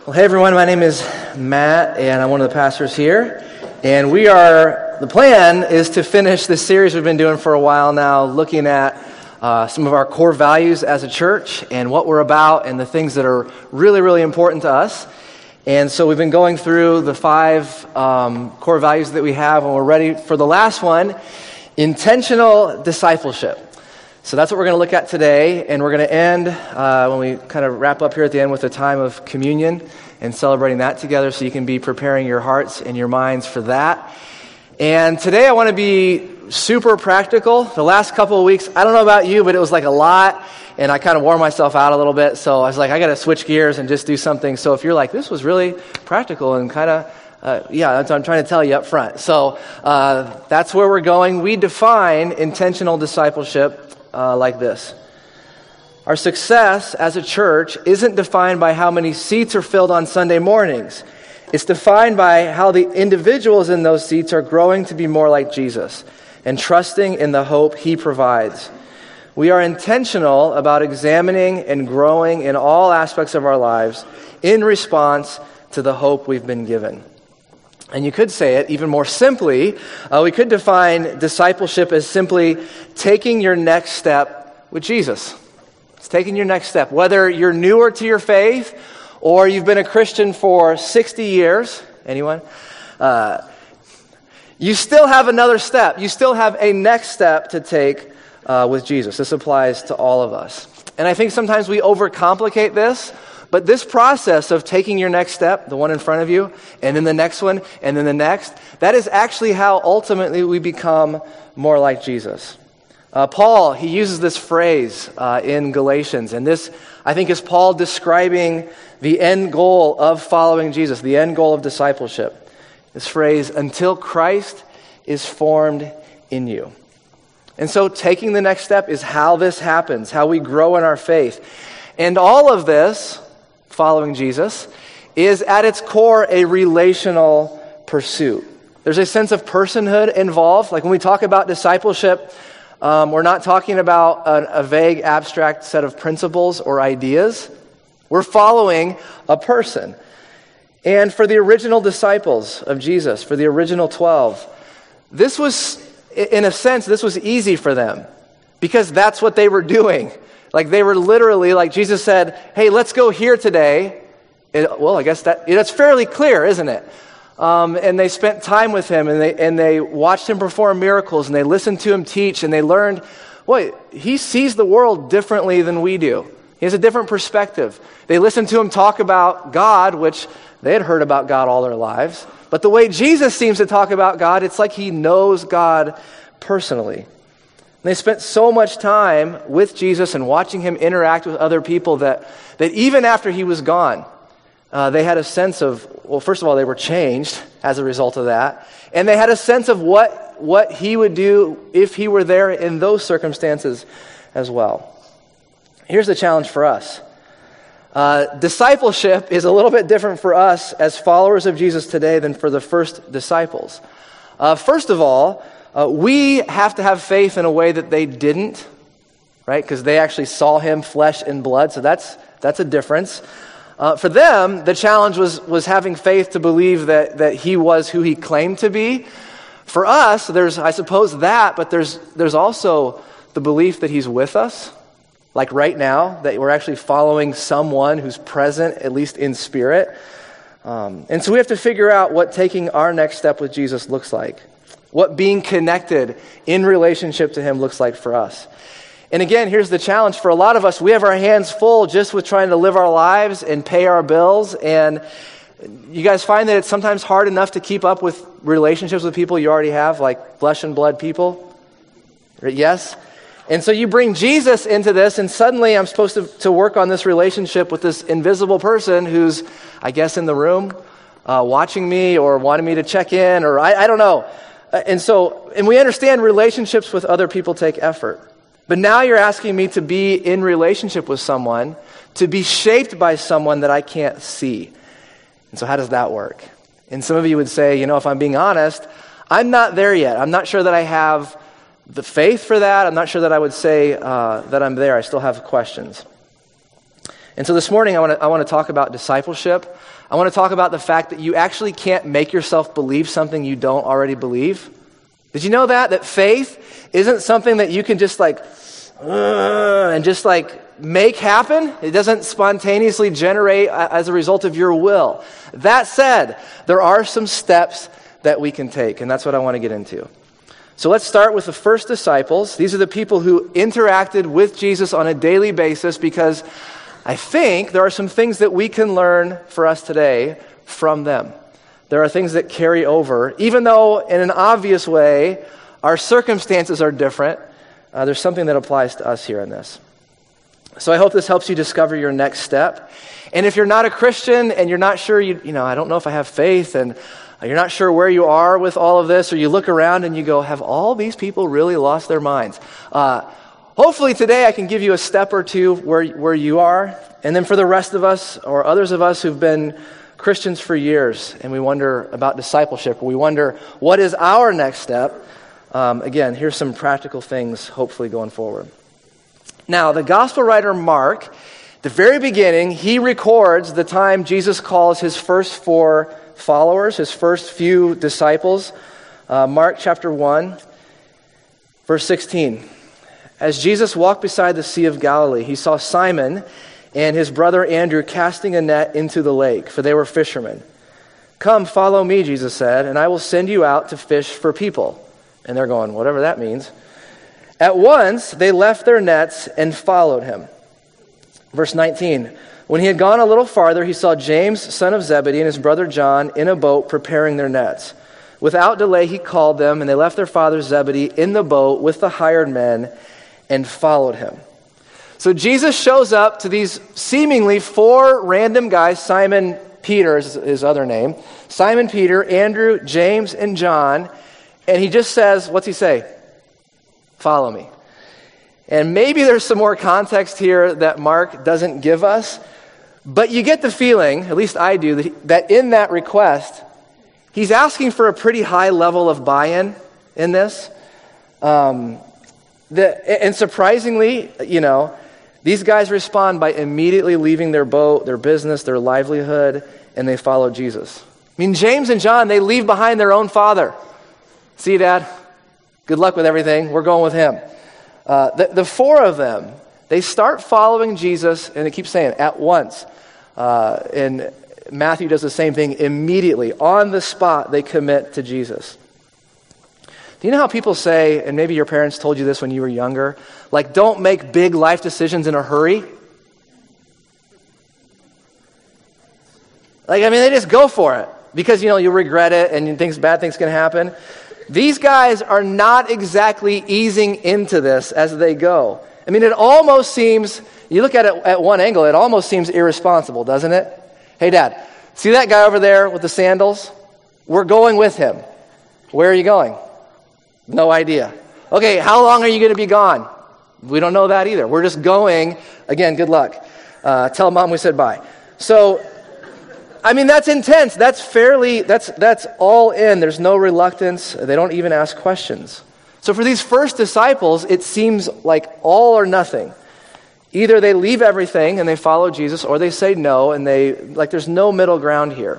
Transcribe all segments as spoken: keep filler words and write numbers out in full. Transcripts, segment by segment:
Well, hey everyone, my name is Matt, and I'm one of the pastors here. And we are, the plan is to finish this series we've been doing for a while now, looking at uh, some of our core values as a church and what we're about and the things that are really, really important to us. And so we've been going through the five um, core values that we have, and we're ready for the last one, intentional discipleship. So that's what we're going to look at today, and we're going to end, uh, when we kind of wrap up here at the end, with a time of communion and celebrating that together, so you can be preparing your hearts and your minds for that. And today I want to be super practical. The last couple of weeks, I don't know about you, but it was like a lot, and I kind of wore myself out a little bit, so I was like, I got to switch gears and just do something. So if you're like, this was really practical and kind of, uh, yeah, that's what I'm trying to tell you up front. So uh, that's where we're going. We define intentional discipleship Uh, like this. Our success as a church isn't defined by how many seats are filled on Sunday mornings. It's defined by how the individuals in those seats are growing to be more like Jesus and trusting in the hope He provides. We are intentional about examining and growing in all aspects of our lives in response to the hope we've been given. And you could say it even more simply. Uh, we could define discipleship as simply taking your next step with Jesus. It's taking your next step. Whether you're newer to your faith or you've been a Christian for sixty years, anyone? Uh, you still have another step. You still have a next step to take uh, with Jesus. This applies to all of us. And I think sometimes we overcomplicate this. But this process of taking your next step, the one in front of you, and then the next one, and then the next, that is actually how ultimately we become more like Jesus. Uh, Paul, he uses this phrase uh, in Galatians, and this, I think, is Paul describing the end goal of following Jesus, the end goal of discipleship. This phrase, until Christ is formed in you. And so taking the next step is how this happens, how we grow in our faith. And all of this, following Jesus, is at its core a relational pursuit. There's a sense of personhood involved. Like when we talk about discipleship, um, we're not talking about a, a vague, abstract set of principles or ideas. We're following a person. And for the original disciples of Jesus, for the original twelve, this was, in a sense, this was easy for them because that's what they were doing. Like they were literally, like Jesus said, hey, let's go here today. It, well, I guess that that's fairly clear, isn't it? Um, and they spent time with him, and they and they watched him perform miracles, and they listened to him teach, and they learned, wait, he sees the world differently than we do. He has a different perspective. They listened to him talk about God, which they had heard about God all their lives. But the way Jesus seems to talk about God, it's like he knows God personally. And they spent so much time with Jesus and watching him interact with other people that, that even after he was gone, uh, they had a sense of, well, first of all, they were changed as a result of that. And they had a sense of what, what he would do if he were there in those circumstances as well. Here's the challenge for us. Uh, discipleship is a little bit different for us as followers of Jesus today than for the first disciples. Uh, first of all, Uh, we have to have faith in a way that they didn't, right? Because they actually saw him flesh and blood, so that's that's a difference. Uh, for them, the challenge was was having faith to believe that that he was who he claimed to be. For us, there's, I suppose, that, but there's there's also the belief that he's with us, like right now, that we're actually following someone who's present, at least in spirit. Um, and so we have to figure out what taking our next step with Jesus looks like. What being connected in relationship to him looks like for us. And again, here's the challenge for a lot of us. We have our hands full just with trying to live our lives and pay our bills. And you guys find that it's sometimes hard enough to keep up with relationships with people you already have, like flesh and blood people. Yes? And so you bring Jesus into this, and suddenly I'm supposed to, to work on this relationship with this invisible person who's, I guess, in the room, uh, watching me or wanting me to check in, or I, I don't know. And so, and we understand relationships with other people take effort. But now you're asking me to be in relationship with someone, to be shaped by someone that I can't see. And so how does that work? And some of you would say, you know, if I'm being honest, I'm not there yet. I'm not sure that I have the faith for that. I'm not sure that I would say uh, that I'm there. I still have questions. And so this morning I want to I want to talk about discipleship. I want to talk about the fact that you actually can't make yourself believe something you don't already believe. Did you know that? That faith isn't something that you can just like, uh, and just like make happen. It doesn't spontaneously generate as a result of your will. That said, there are some steps that we can take, and that's what I want to get into. So let's start with the first disciples. These are the people who interacted with Jesus on a daily basis, because I think there are some things that we can learn for us today from them. There are things that carry over. Even though in an obvious way, our circumstances are different, uh, there's something that applies to us here in this. So I hope this helps you discover your next step. And if you're not a Christian and you're not sure, you, you know, I don't know if I have faith, and you're not sure where you are with all of this, or you look around and you go, have all these people really lost their minds? Uh, hopefully today I can give you a step or two where, where you are. And then for the rest of us, or others of us who've been Christians for years, and we wonder about discipleship, we wonder, what is our next step? Um, again, here's some practical things, hopefully, going forward. Now, the gospel writer Mark, at the very beginning, he records the time Jesus calls his first four followers, his first few disciples. Uh, Mark chapter one, verse sixteen. As Jesus walked beside the Sea of Galilee, he saw Simon and his brother Andrew casting a net into the lake, for they were fishermen. Come, follow me, Jesus said, and I will send you out to fish for people. And they're going, whatever that means. At once, they left their nets and followed him. Verse nineteen. When he had gone a little farther, he saw James, son of Zebedee, and his brother John in a boat preparing their nets. Without delay, he called them, and they left their father Zebedee in the boat with the hired men and followed him. So Jesus shows up to these seemingly four random guys. Simon Peter is his other name. Simon Peter, Andrew, James, and John. And he just says, what's he say? Follow me. And maybe there's some more context here that Mark doesn't give us. But you get the feeling, at least I do, that, that in that request, he's asking for a pretty high level of buy-in in this. Um, the, and surprisingly, you know, these guys respond by immediately leaving their boat, their business, their livelihood, and they follow Jesus. I mean, James and John, they leave behind their own father. See, Dad? Good luck with everything. We're going with him. Uh, the, the four of them, they start following Jesus, and it keeps saying, at once. Uh, and Matthew does the same thing immediately. On the spot, they commit to Jesus. Do you know how people say, and maybe your parents told you this when you were younger, like, don't make big life decisions in a hurry? Like, I mean, they just go for it because, you know, you'll regret it and things, bad things can happen. These guys are not exactly easing into this as they go. I mean, it almost seems, you look at it at one angle, it almost seems irresponsible, doesn't it? Hey, Dad, see that guy over there with the sandals? We're going with him. Where are you going? No idea. Okay, how long are you going to be gone? We don't know that either. We're just going. Again, good luck. Uh, tell Mom we said bye. So, I mean, that's intense. That's fairly, that's that's all in. There's no reluctance. They don't even ask questions. So for these first disciples, it seems like all or nothing. Either they leave everything and they follow Jesus, or they say no, and they, like, there's no middle ground here.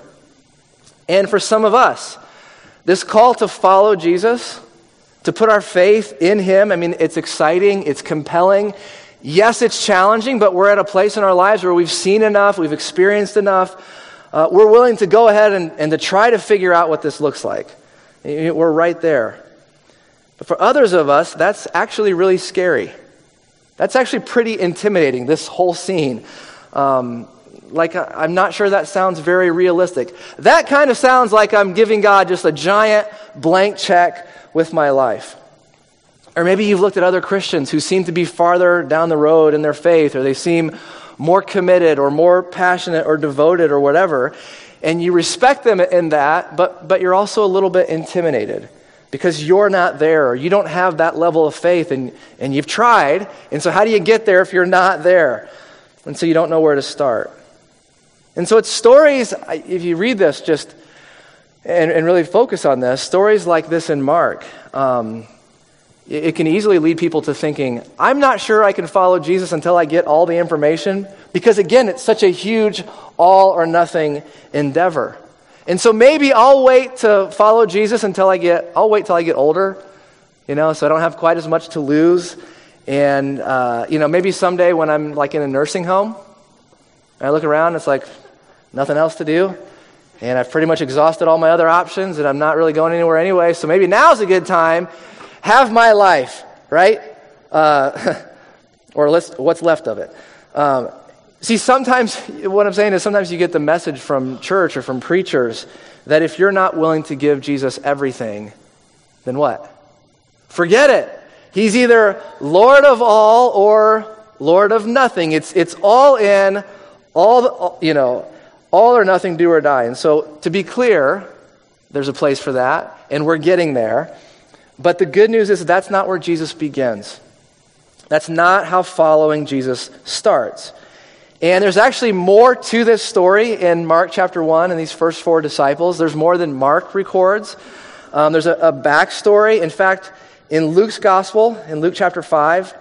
And for some of us, this call to follow Jesus, to put our faith in him, I mean, it's exciting, it's compelling. Yes, it's challenging, but we're at a place in our lives where we've seen enough, we've experienced enough. Uh, we're willing to go ahead and, and to try to figure out what this looks like. We're right there. But for others of us, that's actually really scary. That's actually pretty intimidating, this whole scene. Um, like, I'm not sure that sounds very realistic. That kind of sounds like I'm giving God just a giant blank check with my life. Or maybe you've looked at other Christians who seem to be farther down the road in their faith, or they seem more committed or more passionate or devoted or whatever, and you respect them in that, but but you're also a little bit intimidated because you're not there, or you don't have that level of faith, and, and you've tried, and so how do you get there if you're not there? And so you don't know where to start. And so it's stories, if you read this just and, and really focus on this, stories like this in Mark, um, it, it can easily lead people to thinking, I'm not sure I can follow Jesus until I get all the information, Because again, it's such a huge all or nothing endeavor. And so maybe I'll wait to follow Jesus until I get, I'll wait till I get older, you know, so I don't have quite as much to lose. And, uh, you know, maybe someday when I'm like in a nursing home, and I look around, it's like nothing else to do. And I've pretty much exhausted all my other options, and I'm not really going anywhere anyway. So maybe now's a good time. Have my life, right? Uh, or let's, what's left of it. Um, see, sometimes, what I'm saying is sometimes you get the message from church or from preachers that if you're not willing to give Jesus everything, then what? Forget it. He's either Lord of all or Lord of nothing. It's it's all in, all the, you know, all or nothing, do or die. And so, to be clear, there's a place for that, and we're getting there. But the good news is that's not where Jesus begins. That's not how following Jesus starts. And there's actually more to this story in Mark chapter one and these first four disciples. There's more than Mark records. Um, there's a, a backstory. In fact, in Luke's gospel, in Luke chapter five,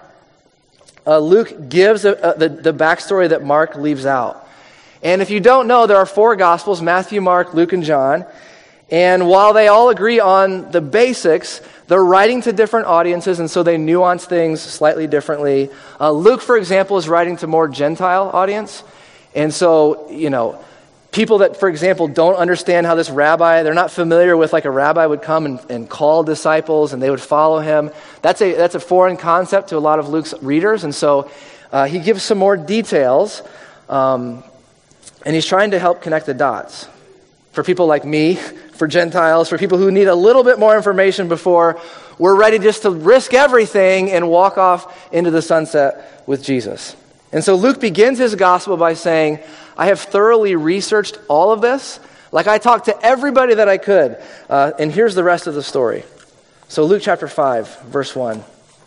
uh, Luke gives a, a, the, the backstory that Mark leaves out. And if you don't know, there are four gospels, Matthew, Mark, Luke, and John. And while they all agree on the basics, they're writing to different audiences, and so they nuance things slightly differently. Uh, Luke, for example, is writing to more Gentile audience. And so, you know, people that, for example, don't understand how this rabbi, they're not familiar with like a rabbi would come and, and call disciples and they would follow him. That's a that's a foreign concept to a lot of Luke's readers. And so uh, he gives some more details, um, and he's trying to help connect the dots. For people like me, for Gentiles, for people who need a little bit more information before we're ready just to risk everything and walk off into the sunset with Jesus. And so Luke begins his gospel by saying, I have thoroughly researched all of this. Like I talked to everybody that I could. Uh, and here's the rest of the story. So Luke chapter five, verse one.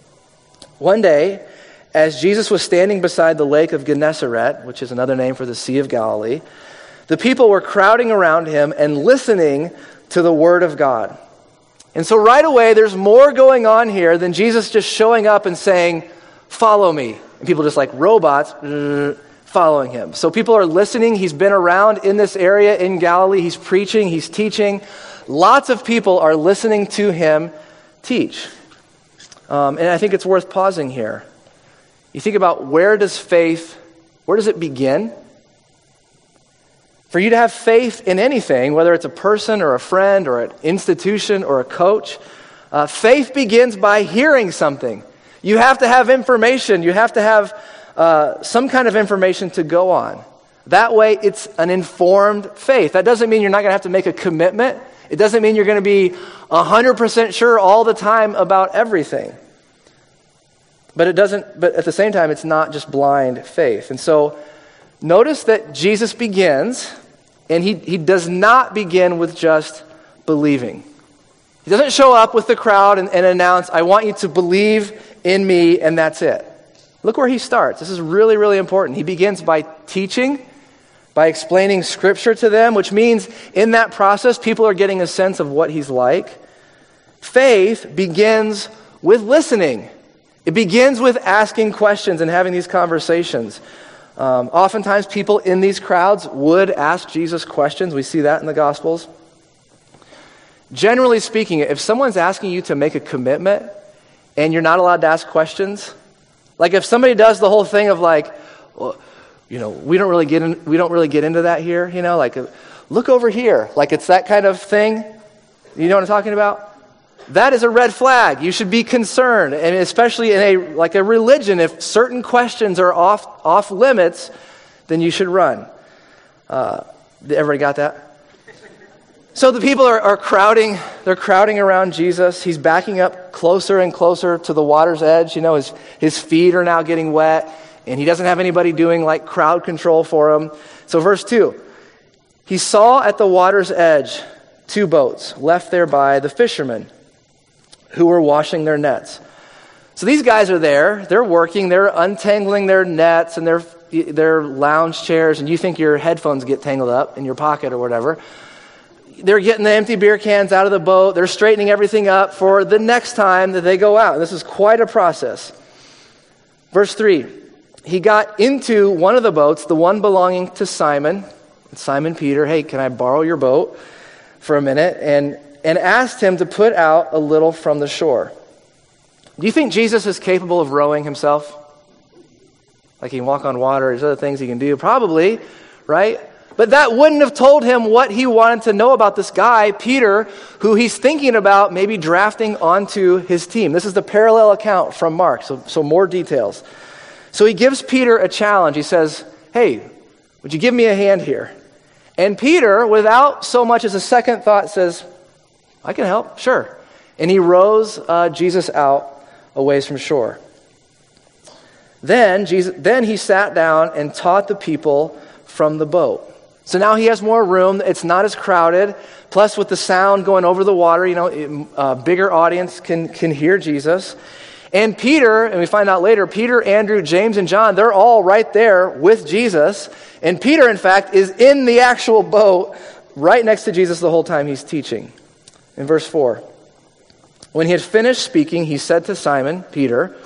One day, as Jesus was standing beside the lake of Gennesaret, which is another name for the Sea of Galilee, the people were crowding around him and listening to the word of God. And so right away, there's more going on here than Jesus just showing up and saying, follow me. And people just like robots following him. So people are listening. He's been around in this area in Galilee. He's preaching. He's teaching. Lots of people are listening to him teach. Um, and I think it's worth pausing here. You think about where does faith, where does it begin? For you to have faith in anything, whether it's a person or a friend or an institution or a coach, uh, faith begins by hearing something. You have to have information. You have to have uh, some kind of information to go on. That way, it's an informed faith. That doesn't mean you're not going to have to make a commitment. It doesn't mean you're going to be one hundred percent sure all the time about everything. But it doesn't. But at the same time, it's not just blind faith. And so, notice that Jesus begins, and he, he does not begin with just believing. He doesn't show up with the crowd and, and announce, I want you to believe in me, and that's it. Look where he starts. This is really, really important. He begins by teaching, by explaining Scripture to them, which means in that process, people are getting a sense of what he's like. Faith begins with listening. It begins with asking questions and having these conversations. Um, oftentimes, people in these crowds would ask Jesus questions. We see that in the Gospels. Generally speaking, if someone's asking you to make a commitment and you're not allowed to ask questions, like if somebody does the whole thing of like, well, you know, we don't really get in, we don't really get into that here, you know, like look over here, like it's that kind of thing. You know what I'm talking about? That is a red flag. You should be concerned, and especially in a like a religion, if certain questions are off off limits, then you should run. Uh, everybody got that? So the people are, are crowding. They're crowding around Jesus. He's backing up closer and closer to the water's edge. You know, his his feet are now getting wet, and he doesn't have anybody doing like crowd control for him. So verse two, he saw at the water's edge two boats left there by the fishermen, who were washing their nets. So these guys are there, they're working, they're untangling their nets and their their lounge chairs, and you think your headphones get tangled up in your pocket or whatever. They're getting the empty beer cans out of the boat, they're straightening everything up for the next time that they go out. This is quite a process. Verse three, he got into one of the boats, the one belonging to Simon, Simon Peter. Hey, can I borrow your boat for a minute? And, and asked him to put out a little from the shore. Do you think Jesus is capable of rowing himself? Like he can walk on water, there's other things he can do. Probably, right? But that wouldn't have told him what he wanted to know about this guy, Peter, who he's thinking about maybe drafting onto his team. This is the parallel account from Mark, so, so more details. So he gives Peter a challenge. He says, hey, would you give me a hand here? And Peter, without so much as a second thought, says, I can help, sure. And he rows uh, Jesus out a ways from shore. Then, Jesus, then he sat down and taught the people from the boat. So now he has more room. It's not as crowded. Plus, with the sound going over the water, you know, a bigger audience can, can hear Jesus. And Peter, and we find out later, Peter, Andrew, James, and John, they're all right there with Jesus. And Peter, in fact, is in the actual boat right next to Jesus the whole time he's teaching. In verse four, when he had finished speaking, he said to Simon, Peter,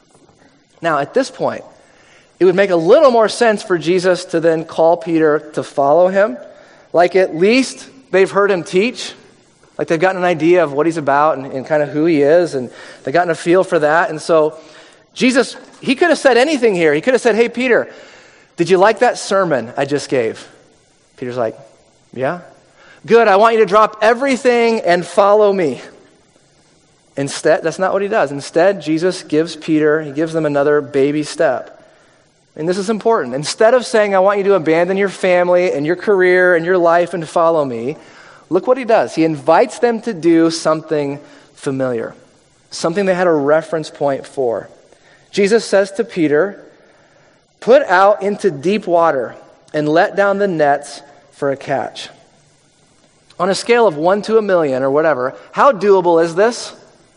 now at this point, it would make a little more sense for Jesus to then call Peter to follow him. Like at least they've heard him teach. Like they've gotten an idea of what he's about and, and kind of who he is. And they've gotten a feel for that. And so Jesus, he could have said anything here. He could have said, hey, Peter, did you like that sermon I just gave? Peter's like, yeah. Good, I want you to drop everything and follow me. Instead, that's not what he does. Instead, Jesus gives Peter, he gives them another baby step. And this is important. Instead of saying, I want you to abandon your family and your career and your life and follow me, look what he does. He invites them to do something familiar, something they had a reference point for. Jesus says to Peter, put out into deep water and let down the nets for a catch. On a scale of one to a million or whatever, how doable is this?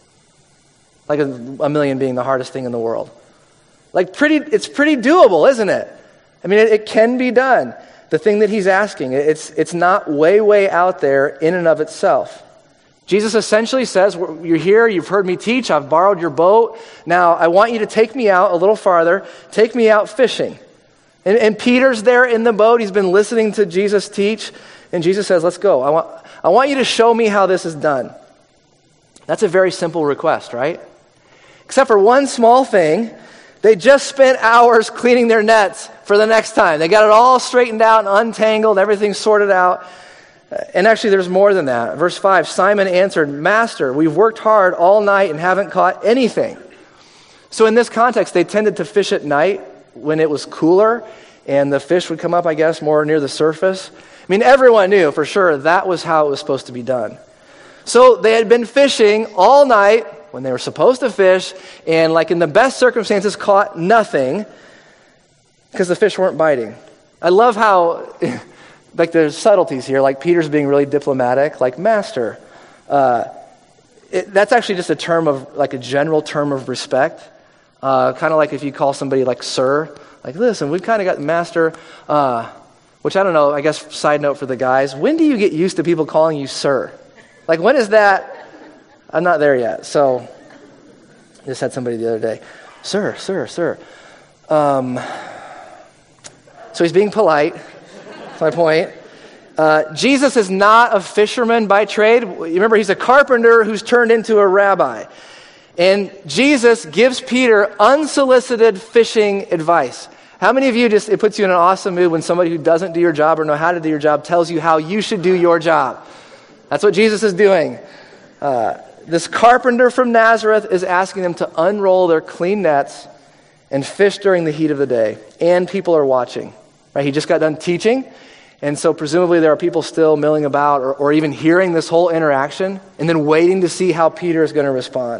Like a, a million being the hardest thing in the world. Like pretty, it's pretty doable, isn't it? I mean, it, it can be done. The thing that he's asking, it's, it's not way, way out there in and of itself. Jesus essentially says, you're here, you've heard me teach, I've borrowed your boat. Now, I want you to take me out a little farther, take me out fishing. And, and Peter's there in the boat, he's been listening to Jesus teach, and Jesus says, let's go. I want, I want you to show me how this is done. That's a very simple request, right? Except for one small thing. They just spent hours cleaning their nets for the next time. They got it all straightened out and untangled, everything sorted out. And actually, there's more than that. Verse five, Simon answered, Master, we've worked hard all night and haven't caught anything. So in this context, they tended to fish at night when it was cooler, and the fish would come up, I guess, more near the surface. I mean, everyone knew for sure that was how it was supposed to be done. So they had been fishing all night when they were supposed to fish, and like in the best circumstances, caught nothing because the fish weren't biting. I love how, like there's subtleties here, like Peter's being really diplomatic, like Master. Uh, it, that's actually just a term of, like a general term of respect. Uh, kind of like if you call somebody like Sir, like listen, we've kind of got Master, uh, which I don't know, I guess side note for the guys, when do you get used to people calling you Sir? Like when is that? I'm not there yet, so I just had somebody the other day, sir, sir, sir. Um, so he's being polite, that's my point. Uh, Jesus is not a fisherman by trade. You remember, he's a carpenter who's turned into a rabbi. And Jesus gives Peter unsolicited fishing advice. How many of you just, it puts you in an awesome mood when somebody who doesn't do your job or know how to do your job tells you how you should do your job? That's what Jesus is doing. Uh, This carpenter from Nazareth is asking them to unroll their clean nets and fish during the heat of the day. And people are watching. Right? He just got done teaching. And so presumably there are people still milling about or, or even hearing this whole interaction and then waiting to see how Peter is going to respond.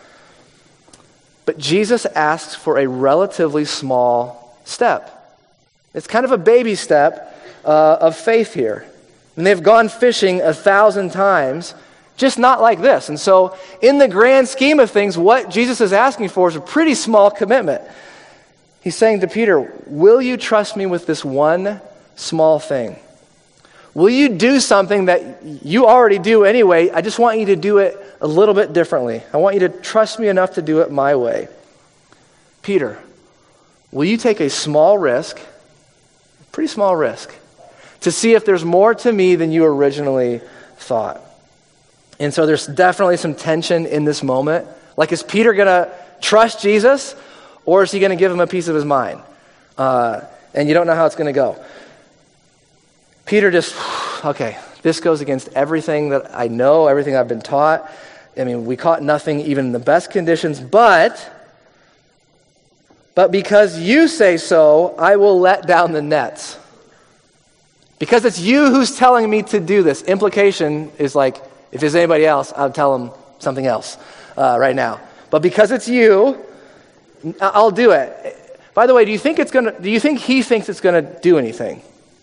But Jesus asks for a relatively small step. It's kind of a baby step uh, of faith here. And they've gone fishing a thousand times, just not like this. And so in the grand scheme of things, what Jesus is asking for is a pretty small commitment. He's saying to Peter, will you trust me with this one small thing? Will you do something that you already do anyway? I just want you to do it a little bit differently. I want you to trust me enough to do it my way. Peter, will you take a small risk, pretty small risk, to see if there's more to me than you originally thought? And so there's definitely some tension in this moment. Like, is Peter going to trust Jesus, or is he going to give him a piece of his mind? Uh, and you don't know how it's going to go. Peter just, okay, this goes against everything that I know, everything I've been taught. I mean, we caught nothing even in the best conditions, but, but because you say so, I will let down the nets. Because it's you who's telling me to do this. Implication is like, if there's anybody else, I'll tell them something else uh, right now. But because it's you, I'll do it. By the way, do you think it's gonna? Do you think he thinks it's gonna do anything?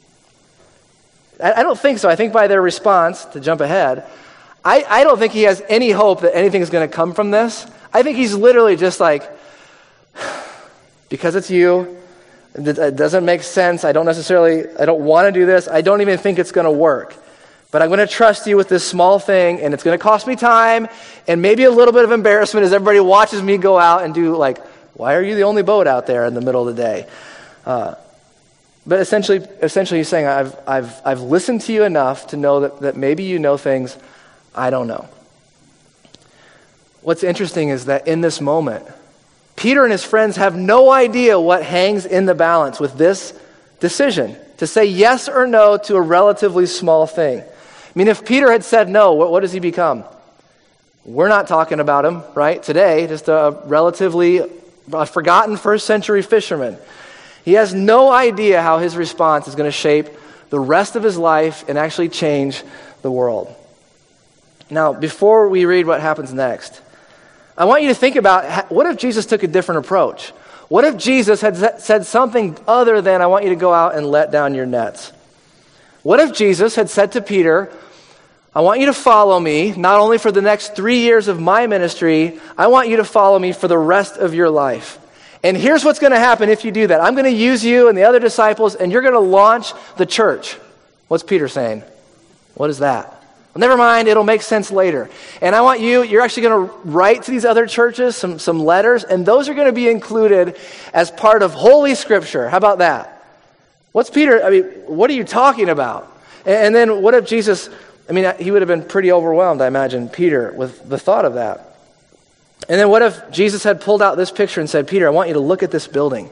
I, I don't think so. I think by their response, to jump ahead, I, I don't think he has any hope that anything is going to come from this. I think he's literally just like, because it's you, it doesn't make sense. I don't necessarily, I don't want to do this. I don't even think it's going to work. But I'm going to trust you with this small thing, and it's going to cost me time and maybe a little bit of embarrassment as everybody watches me go out and do like, why are you the only boat out there in the middle of the day? Uh, but essentially, essentially he's saying, I've, I've, I've listened to you enough to know that, that maybe you know things I don't know. What's interesting is that in this moment, Peter and his friends have no idea what hangs in the balance with this decision to say yes or no to a relatively small thing. I mean, if Peter had said no, what, what does he become? We're not talking about him, right? Today, just a relatively a forgotten first century fisherman. He has no idea how his response is going to shape the rest of his life and actually change the world. Now, before we read what happens next, I want you to think about, what if Jesus took a different approach? What if Jesus had said something other than, I want you to go out and let down your nets? What if Jesus had said to Peter, I want you to follow me, not only for the next three years of my ministry, I want you to follow me for the rest of your life. And here's what's going to happen if you do that. I'm going to use you and the other disciples, and you're going to launch the church. What's Peter saying? What is that? Well, never mind, it'll make sense later. And I want you, you're actually going to write to these other churches some, some letters, and those are going to be included as part of Holy Scripture. How about that? What's Peter, I mean, what are you talking about? And, and then what if Jesus, I mean, he would have been pretty overwhelmed, I imagine, Peter, with the thought of that. And then what if Jesus had pulled out this picture and said, Peter, I want you to look at this building.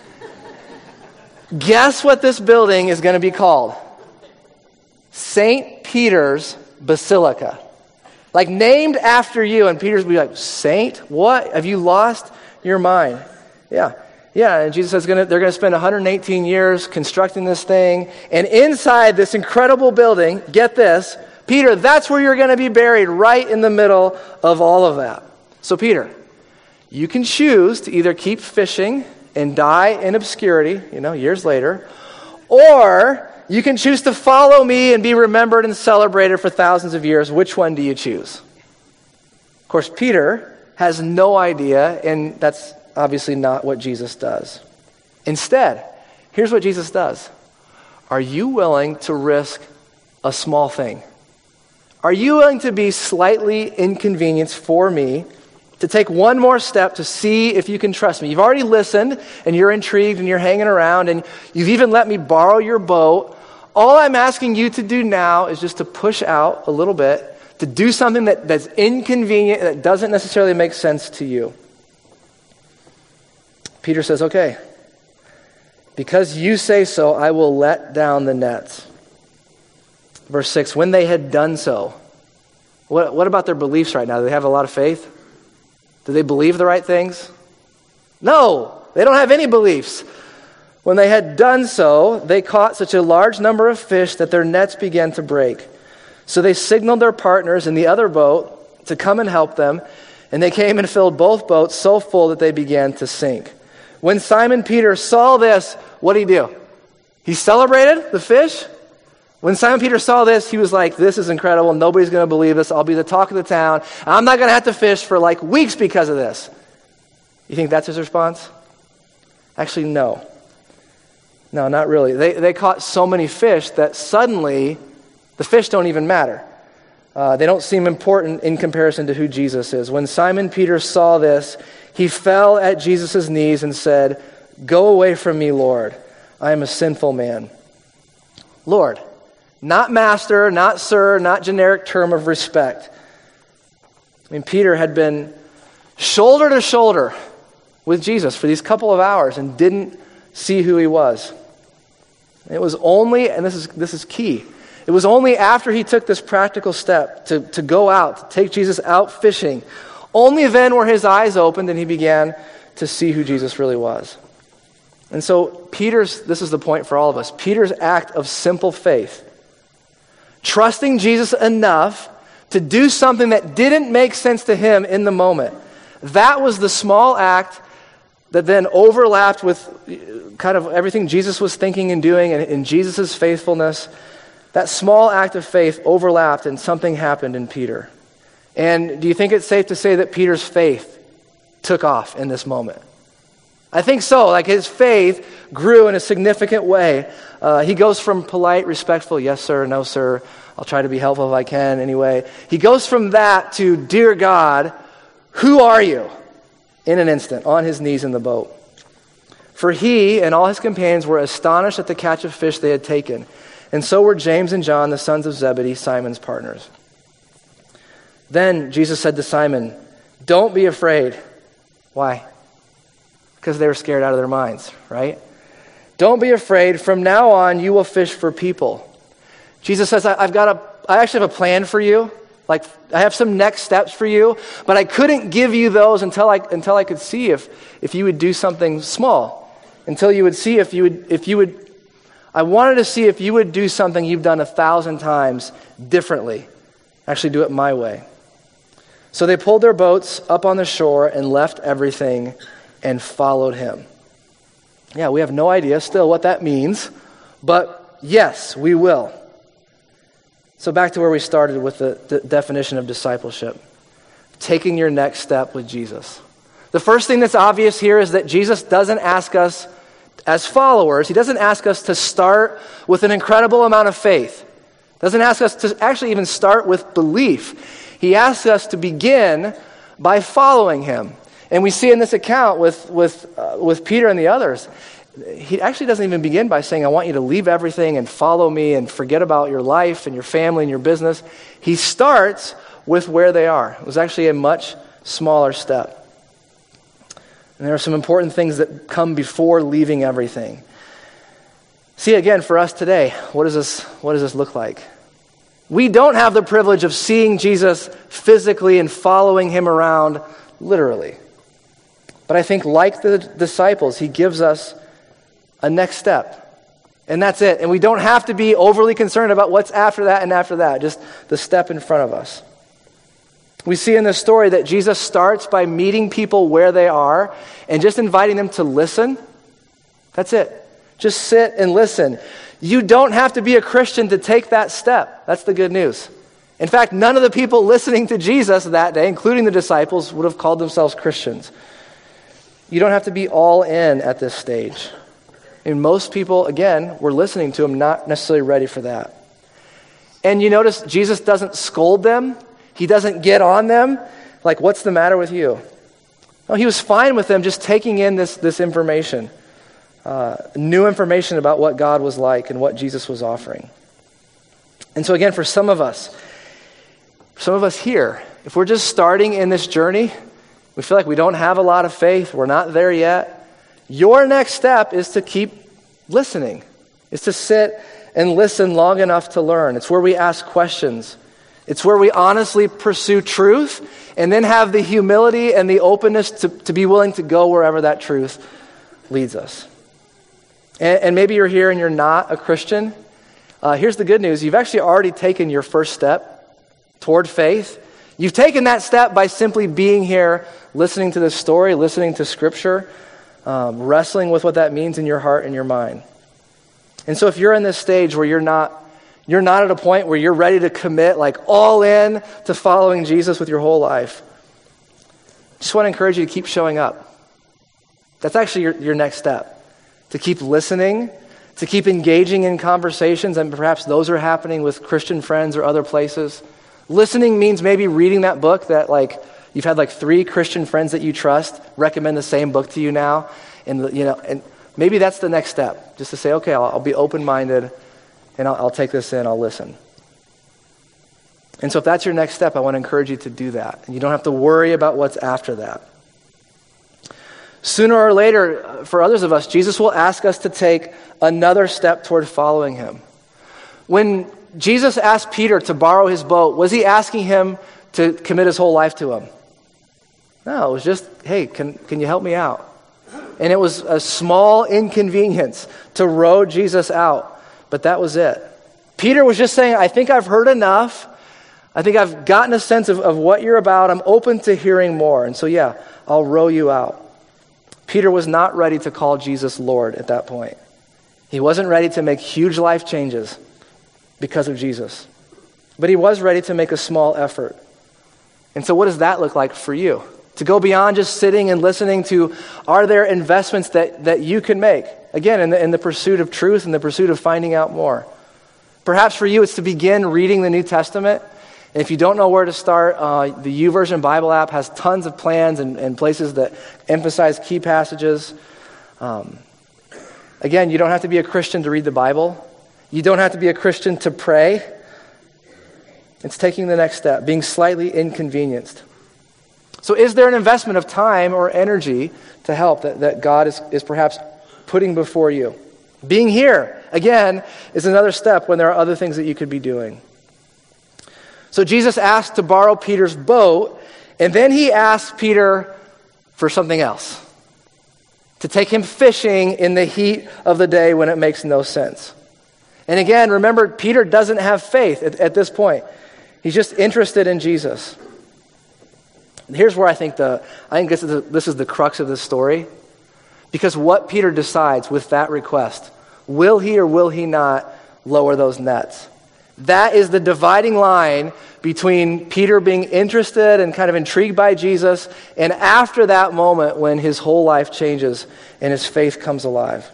Guess what this building is going to be called? Saint Peter's Basilica. Like named after you. And Peter's be like, Saint? What? Have you lost your mind? Yeah. Yeah. And Jesus says gonna, they're going to spend one hundred eighteen years constructing this thing. And inside this incredible building, get this, Peter, that's where you're going to be buried, right in the middle of all of that. So Peter, you can choose to either keep fishing and die in obscurity, you know, years later, or you can choose to follow me and be remembered and celebrated for thousands of years. Which one do you choose? Of course, Peter has no idea, and that's obviously not what Jesus does. Instead, here's what Jesus does. Are you willing to risk a small thing? Are you willing to be slightly inconvenienced for me to take one more step to see if you can trust me? You've already listened, and you're intrigued, and you're hanging around, and you've even let me borrow your boat. All I'm asking you to do now is just to push out a little bit, to do something that, that's inconvenient, that doesn't necessarily make sense to you. Peter says, okay, because you say so, I will let down the nets. Verse six, when they had done so, what, what about their beliefs right now? Do they have a lot of faith? Do they believe the right things? No, they don't have any beliefs. When they had done so, they caught such a large number of fish that their nets began to break. So they signaled their partners in the other boat to come and help them, and they came and filled both boats so full that they began to sink. When Simon Peter saw this, what did he do? He celebrated the fish? When Simon Peter saw this, he was like, this is incredible. Nobody's going to believe this. I'll be the talk of the town. I'm not going to have to fish for like weeks because of this. You think that's his response? Actually, no. No, not really. They they caught so many fish that suddenly the fish don't even matter. Uh, they don't seem important in comparison to who Jesus is. When Simon Peter saw this, he fell at Jesus' knees and said, Go away from me, Lord. I am a sinful man. Lord, not master, not sir, not generic term of respect. I mean, Peter had been shoulder to shoulder with Jesus for these couple of hours and didn't see who he was. It was only, and this is this is key, it was only after he took this practical step to, to go out, to take Jesus out fishing, only then were his eyes opened and he began to see who Jesus really was. And so Peter's, this is the point for all of us, Peter's act of simple faith, trusting Jesus enough to do something that didn't make sense to him in the moment, that was the small act that then overlapped with kind of everything Jesus was thinking and doing and in Jesus' faithfulness. That small act of faith overlapped and something happened in Peter. And do you think it's safe to say that Peter's faith took off in this moment? I think so. Like his faith grew in a significant way. Uh, he goes from polite, respectful, yes sir, no sir, I'll try to be helpful if I can anyway. He goes from that to, dear God, who are you? In an instant, on his knees in the boat. For he and all his companions were astonished at the catch of fish they had taken. And so were James and John, the sons of Zebedee, Simon's partners. Then Jesus said to Simon, don't be afraid. Why? Because they were scared out of their minds, right? Don't be afraid. From now on, you will fish for people. Jesus says, I've got a, I actually have a plan for you. Like, I have some next steps for you, but I couldn't give you those until I until I could see if if you would do something small. Until you would see if you would if you would I wanted to see if you would do something you've done a thousand times differently. Actually do it my way. So they pulled their boats up on the shore and left everything and followed him. Yeah, we have no idea still what that means, but yes, we will. So back to where we started with the, the definition of discipleship. Taking your next step with Jesus. The first thing that's obvious here is that Jesus doesn't ask us as followers, he doesn't ask us to start with an incredible amount of faith. Doesn't ask us to actually even start with belief. He asks us to begin by following him. And we see in this account with, with, uh, with Peter and the others, he actually doesn't even begin by saying, I want you to leave everything and follow me and forget about your life and your family and your business. He starts with where they are. It was actually a much smaller step. And there are some important things that come before leaving everything. See, again, for us today, what does this, what does this look like? We don't have the privilege of seeing Jesus physically and following him around literally. But I think like the disciples, he gives us a next step. And that's it. And we don't have to be overly concerned about what's after that and after that, just the step in front of us. We see in this story that Jesus starts by meeting people where they are and just inviting them to listen. That's it. Just sit and listen. You don't have to be a Christian to take that step. That's the good news. In fact, none of the people listening to Jesus that day, including the disciples, would have called themselves Christians. You don't have to be all in at this stage. And most people, again, were listening to him, not necessarily ready for that. And you notice Jesus doesn't scold them. He doesn't get on them. Like, what's the matter with you? No, he was fine with them just taking in this, this information. Uh, new information about what God was like and what Jesus was offering. And so again, for some of us, some of us here, if we're just starting in this journey, we feel like we don't have a lot of faith, we're not there yet, your next step is to keep listening. Is to sit and listen long enough to learn. It's where we ask questions. It's where we honestly pursue truth and then have the humility and the openness to, to be willing to go wherever that truth leads us. And, and maybe you're here and you're not a Christian. Uh, here's the good news. You've actually already taken your first step toward faith. You've taken that step by simply being here, listening to this story, listening to Scripture, um, wrestling with what that means in your heart and your mind. And so if you're in this stage where you're not you're not at a point where you're ready to commit like all in to following Jesus with your whole life, I just want to encourage you to keep showing up. That's actually your, your next step. To keep listening, to keep engaging in conversations, and perhaps those are happening with Christian friends or other places. Listening means maybe reading that book that like you've had like three Christian friends that you trust recommend the same book to you now, And, you know, and maybe that's the next step, just to say, okay, I'll, I'll be open-minded, and I'll, I'll take this in, I'll listen. And so if that's your next step, I want to encourage you to do that. And you don't have to worry about what's after that. Sooner or later, for others of us, Jesus will ask us to take another step toward following him. When Jesus asked Peter to borrow his boat, was he asking him to commit his whole life to him? No, it was just, hey, can, can you help me out? And it was a small inconvenience to row Jesus out, but that was it. Peter was just saying, I think I've heard enough. I think I've gotten a sense of, of what you're about. I'm open to hearing more. And so, yeah, I'll row you out. Peter was not ready to call Jesus Lord at that point. He wasn't ready to make huge life changes because of Jesus. But he was ready to make a small effort. And so what does that look like for you? To go beyond just sitting and listening to, are there investments that, that you can make? Again, in the, in the pursuit of truth and the pursuit of finding out more. Perhaps for you, it's to begin reading the New Testament. And if you don't know where to start, uh, the YouVersion Bible app has tons of plans and, and places that emphasize key passages. Um, again, you don't have to be a Christian to read the Bible. You don't have to be a Christian to pray. It's taking the next step, being slightly inconvenienced. So is there an investment of time or energy to help that, that God is, is perhaps putting before you? Being here, again, is another step when there are other things that you could be doing. So Jesus asked to borrow Peter's boat, and then he asked Peter for something else. To take him fishing in the heat of the day when it makes no sense. And again, remember, Peter doesn't have faith at, at this point. He's just interested in Jesus. Here's where I think the I think this is the, this is the crux of this story. Because what Peter decides with that request, will he or will he not lower those nets? That is the dividing line between Peter being interested and kind of intrigued by Jesus, and after that moment when his whole life changes and his faith comes alive.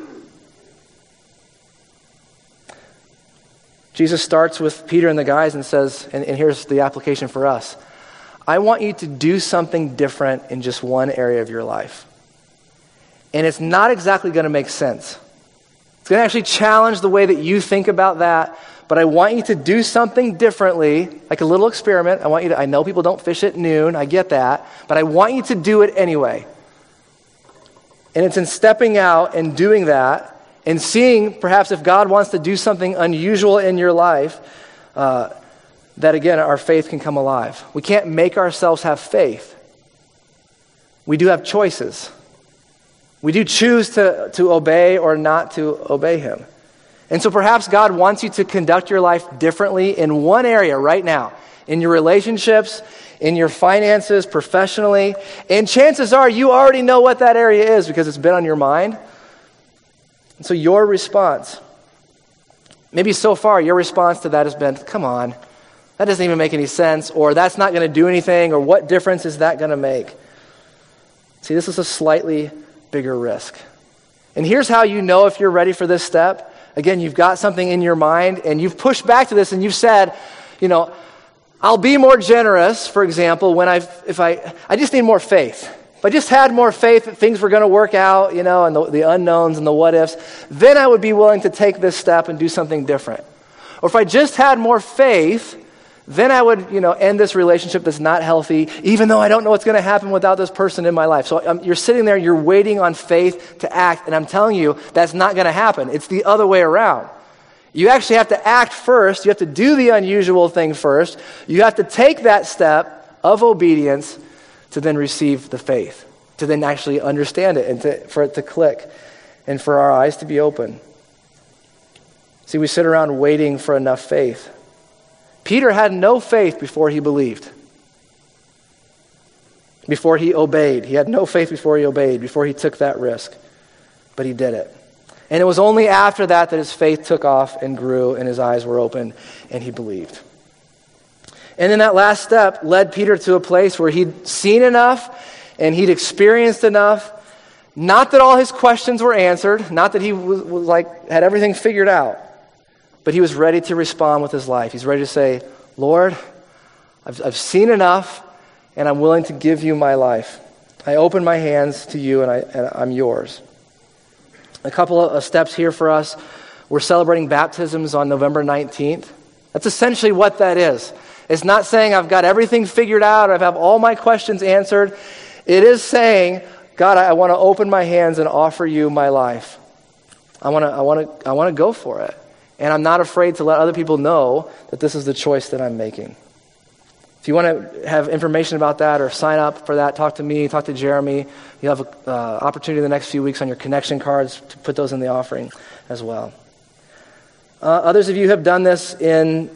Jesus starts with Peter and the guys and says, and, and here's the application for us, I want you to do something different in just one area of your life. And it's not exactly going to make sense. It's going to actually challenge the way that you think about that. But I want you to do something differently, like a little experiment. I want you to, I know people don't fish at noon, I get that, but I want you to do it anyway. And it's in stepping out and doing that and seeing perhaps if God wants to do something unusual in your life, uh, that again, our faith can come alive. We can't make ourselves have faith. We do have choices. We do choose to, to obey or not to obey him. And so perhaps God wants you to conduct your life differently in one area right now, in your relationships, in your finances, professionally. And chances are you already know what that area is because it's been on your mind. And so your response, maybe so far your response to that has been, come on, that doesn't even make any sense, or that's not going to do anything, or what difference is that going to make? See, this is a slightly bigger risk. And here's how you know if you're ready for this step. Again, you've got something in your mind and you've pushed back to this and you've said, you know, I'll be more generous, for example, when I if I I just need more faith. If I just had more faith that things were going to work out, you know, and the, the unknowns and the what ifs, then I would be willing to take this step and do something different. Or if I just had more faith, then I would, you know, end this relationship that's not healthy, even though I don't know what's going to happen without this person in my life. So um, you're sitting there, you're waiting on faith to act, and I'm telling you, that's not going to happen. It's the other way around. You actually have to act first. You have to do the unusual thing first. You have to take that step of obedience to then receive the faith, to then actually understand it and to, for it to click and for our eyes to be open. See, we sit around waiting for enough faith. Peter had no faith before he believed. Before he obeyed. He had no faith before he obeyed, before he took that risk. But he did it. And it was only after that that his faith took off and grew and his eyes were open and he believed. And then that last step led Peter to a place where he'd seen enough and he'd experienced enough. Not that all his questions were answered, not that he was, was like had everything figured out. But he was ready to respond with his life. He's ready to say, Lord, I've, I've seen enough, and I'm willing to give you my life. I open my hands to you, and, I, and I'm yours. A couple of steps here for us. We're celebrating baptisms on November nineteenth. That's essentially what that is. It's not saying I've got everything figured out, I have all my questions answered. It is saying, God, I, I want to open my hands and offer you my life. I want to I want to I want to go for it. And I'm not afraid to let other people know that this is the choice that I'm making. If you want to have information about that or sign up for that, talk to me, talk to Jeremy. You'll have an uh, opportunity in the next few weeks on your connection cards to put those in the offering as well. Uh, others of you have done this in,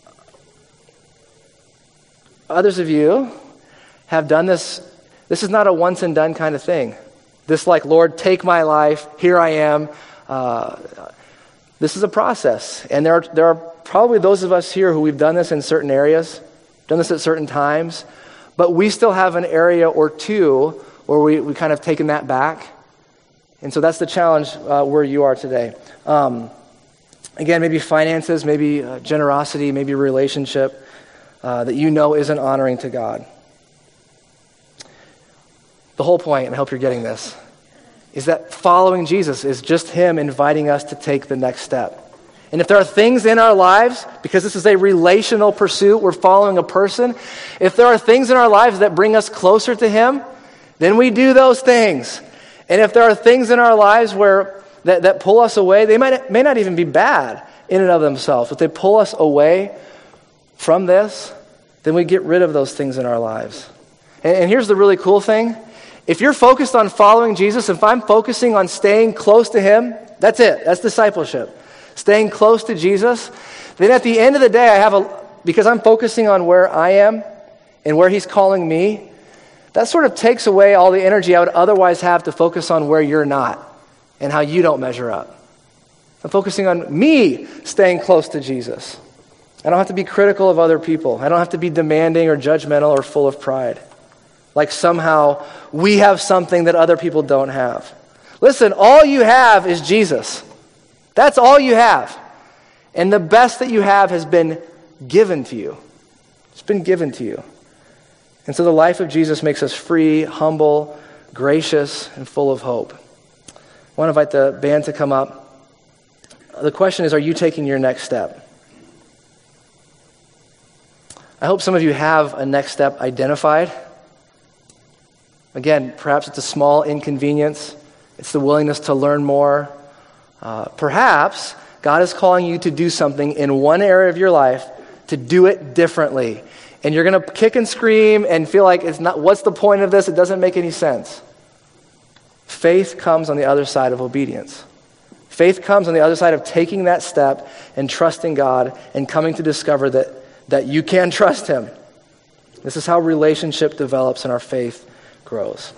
others of you have done this. This is not a once and done kind of thing. This like, Lord, take my life, here I am. Uh, this is a process. And there are, there are probably those of us here who we've done this in certain areas, done this at certain times, but we still have an area or two where we, we kind of taken that back. And so that's the challenge uh, where you are today. Um, again, maybe finances, maybe uh, generosity, maybe a relationship uh, that you know isn't honoring to God. The whole point, and I hope you're getting this, is that following Jesus is just him inviting us to take the next step. And if there are things in our lives, because this is a relational pursuit, we're following a person, if there are things in our lives that bring us closer to him, then we do those things. And if there are things in our lives where that, that pull us away, they might may not even be bad in and of themselves, but they pull us away from this, then we get rid of those things in our lives. And, and here's the really cool thing. If you're focused on following Jesus, if I'm focusing on staying close to him, that's it. That's discipleship. Staying close to Jesus, then at the end of the day, I have a, because I'm focusing on where I am and where he's calling me, that sort of takes away all the energy I would otherwise have to focus on where you're not and how you don't measure up. I'm focusing on me staying close to Jesus. I don't have to be critical of other people. I don't have to be demanding or judgmental or full of pride. Like somehow we have something that other people don't have. Listen, all you have is Jesus. That's all you have. And the best that you have has been given to you. It's been given to you. And so the life of Jesus makes us free, humble, gracious, and full of hope. I want to invite the band to come up. The question is, are you taking your next step? I hope some of you have a next step identified. Again, perhaps it's a small inconvenience. It's the willingness to learn more. Uh, perhaps God is calling you to do something in one area of your life, to do it differently. And you're going to kick and scream and feel like, it's not. What's the point of this? It doesn't make any sense. Faith comes on the other side of obedience. Faith comes on the other side of taking that step and trusting God and coming to discover that, that you can trust him. This is how relationship develops and our faith grows.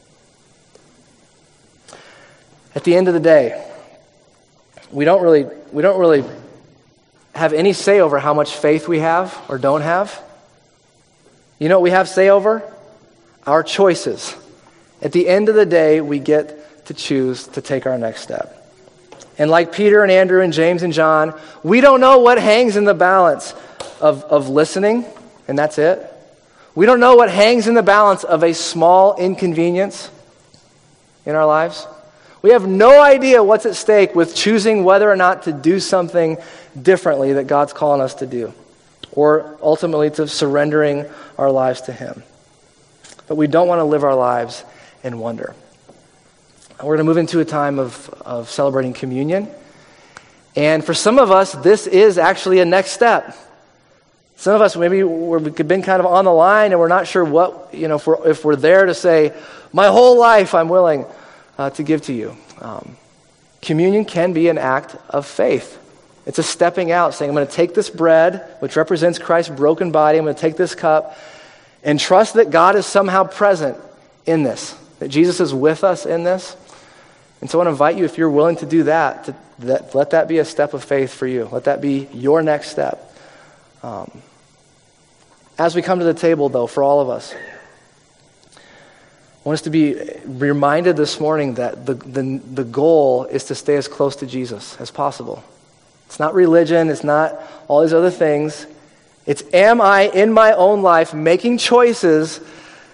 At the end of the day, we don't really we don't really have any say over how much faith we have or don't have. You know what we have say over? Our choices. At the end of the day, we get to choose to take our next step. And like Peter and Andrew and James and John, we don't know what hangs in the balance of, of listening, and that's it. We don't know what hangs in the balance of a small inconvenience in our lives. We have no idea what's at stake with choosing whether or not to do something differently that God's calling us to do, or ultimately to surrendering our lives to him. But we don't want to live our lives in wonder. We're going to move into a time of, of celebrating communion. And for some of us, this is actually a next step. Some of us, maybe we've been kind of on the line and we're not sure what, you know, if we're, if we're there to say, my whole life I'm willing uh, to give to you. Um, communion can be an act of faith. It's a stepping out, saying, I'm going to take this bread, which represents Christ's broken body, I'm going to take this cup and trust that God is somehow present in this, that Jesus is with us in this. And so I want to invite you, if you're willing to do that, to that, let that be a step of faith for you. Let that be your next step. Um, as we come to the table, though, for all of us, I want us to be reminded this morning that the, the, the goal is to stay as close to Jesus as possible. It's not religion. It's not all these other things. It's, am I in my own life making choices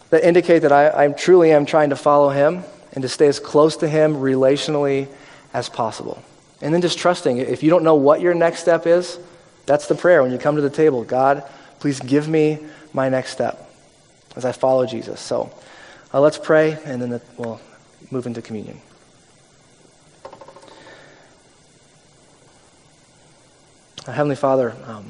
that indicate that I, I truly am trying to follow him and to stay as close to him relationally as possible. And then just trusting. If you don't know what your next step is, that's the prayer when you come to the table. God, please give me my next step as I follow Jesus. So uh, let's pray, and then the, we'll move into communion. Uh, Heavenly Father, um,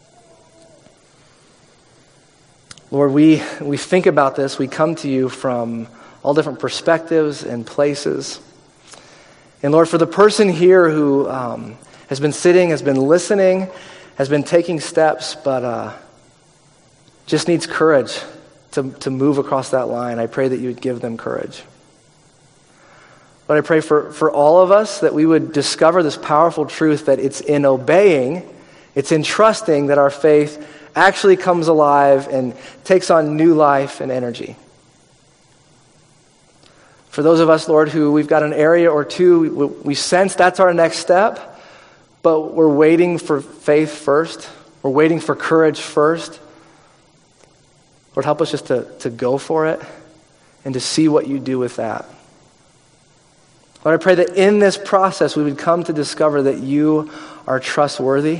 Lord, we, we think about this. We come to you from all different perspectives and places. And Lord, for the person here who um, has been sitting, has been listening, has been taking steps, but uh, just needs courage to, to move across that line, I pray that you would give them courage. But I pray for, for all of us that we would discover this powerful truth that it's in obeying, it's in trusting that our faith actually comes alive and takes on new life and energy. For those of us, Lord, who we've got an area or two, we, we sense that's our next step, but we're waiting for faith first. We're waiting for courage first. Lord, help us just to, to go for it and to see what you do with that. Lord, I pray that in this process we would come to discover that you are trustworthy,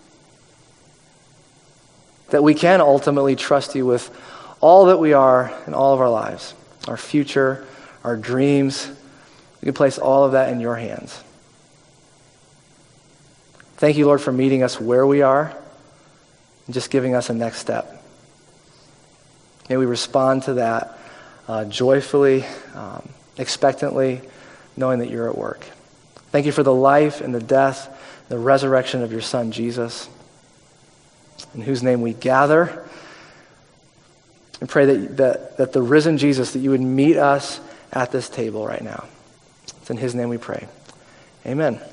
that we can ultimately trust you with all that we are in all of our lives, our future, our dreams. We can place all of that in your hands. Thank you, Lord, for meeting us where we are and just giving us a next step. May we respond to that uh, joyfully, um, expectantly, knowing that you're at work. Thank you for the life and the death, the resurrection of your Son, Jesus, in whose name we gather. And pray that, that, that the risen Jesus, that you would meet us at this table right now. It's in his name we pray. Amen.